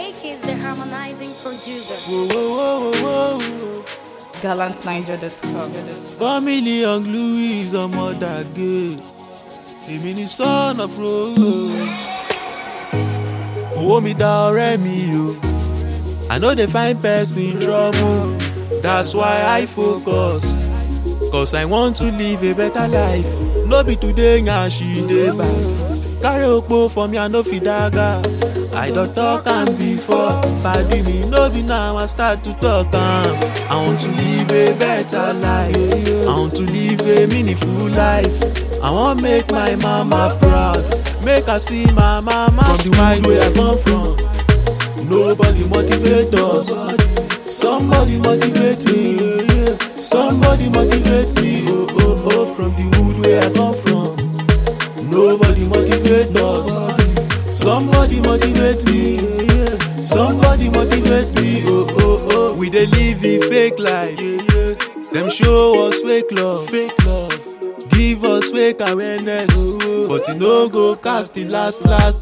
Fake is the harmonizing producer. Whoa, whoa, whoa, whoa, whoa. GallantNiger.com. Family and Louis ọmọ dàgé. Èmi ni son of Rose. Owó mi dá ọ̀rẹ́ mi o. I no dey find person trouble. That's why I focus. Cause I want to live a better life. No be today yanshi dey back. Carry okpo for me I no fit dagger. I don talk am before. Padi me no be now I start to talk am. I want to live a better life. I want to live a meaningful life. I wan make my mama proud. Make her see my mama smile. From the where I come from, nobody motivate us. Somebody motivate me. Somebody motivate me. Oh, oh, oh. From the hood where I come from, nobody motivate us. Somebody motivate me. Somebody motivate me. Oh, oh, oh. We dey live in fake life. Them show us fake love. Fake love. Give us fake awareness. But you no go cast the last.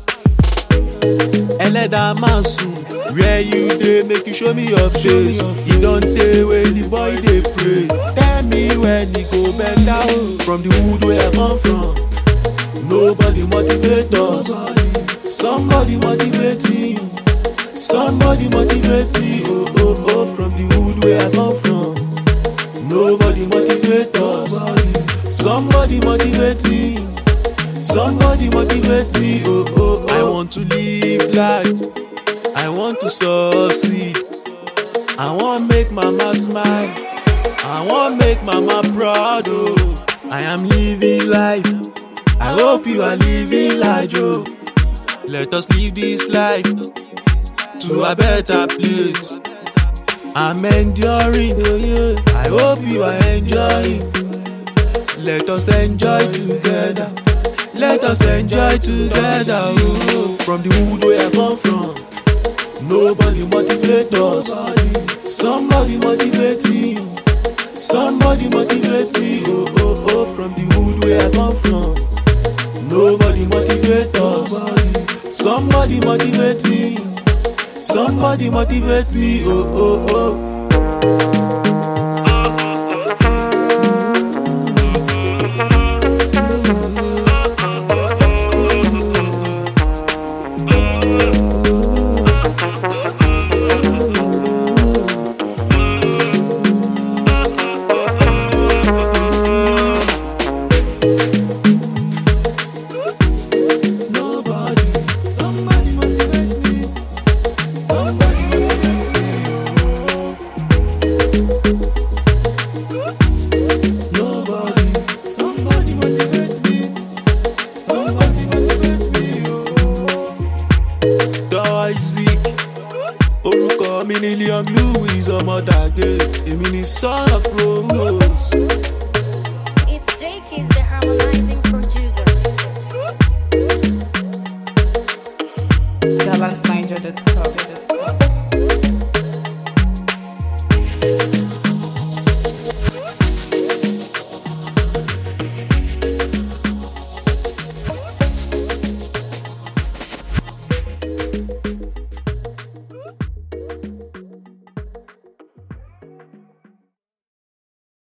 Ẹlẹ́dàá máa sùn. Where you dey make you show me your face. You don tey when the boy dey pray. Tell me when e go better. From the hood where I come from, nobody motivate us. Somebody motivate me. Somebody motivate me. Oh, oh, oh. From the hood where I come from, nobody motivate us. Somebody motivate me. Somebody motivate me. Oh, oh, oh. I want to live life. I want to succeed. I want make mama smile. I want make mama proud. Oh, I am living life. I hope you are living life. Oh, let us live this life to a better place. I'm enduring. I hope you are enjoying. Let us enjoy together. Let us enjoy together. Oh, from the hood where I come from, nobody motivate us. Somebody motivate me. Somebody motivate me. Oh, oh, oh. From the hood where I come from, nobody motivate us. Somebody motivate me. Somebody motivate me. Oh, oh, oh.